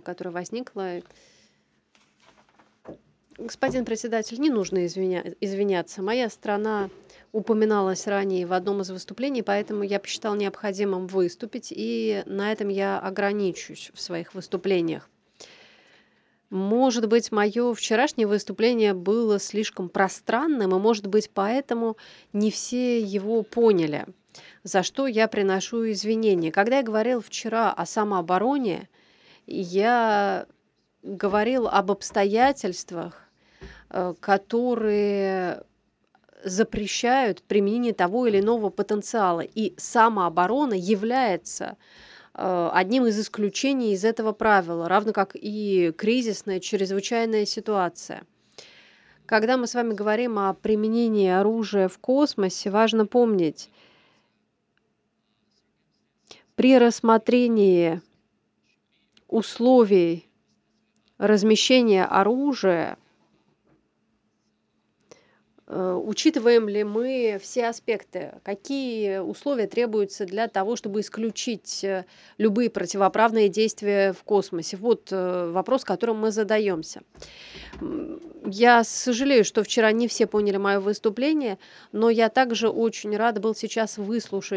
которая возникла. Господин председатель, не нужно извиняться. Моя страна упоминалась ранее в одном из выступлений, поэтому я посчитал необходимым выступить, и на этом я ограничусь в своих выступлениях. Может быть, мое вчерашнее выступление было слишком пространным, и, может быть, поэтому не все его поняли, за что я приношу извинения. Когда я говорил вчера о самообороне, я говорил об обстоятельствах, которые запрещают применение того или иного потенциала. И самооборона является одним из исключений из этого правила, равно как и кризисная, чрезвычайная ситуация. Когда мы с вами говорим о применении оружия в космосе, важно помнить, при рассмотрении условий размещения оружия учитываем ли мы все аспекты? Какие условия требуются для того, чтобы исключить любые противоправные действия в космосе? Вот вопрос, которым мы задаемся. Я сожалею, что вчера не все поняли мое выступление, но я также очень рада был сейчас выслушать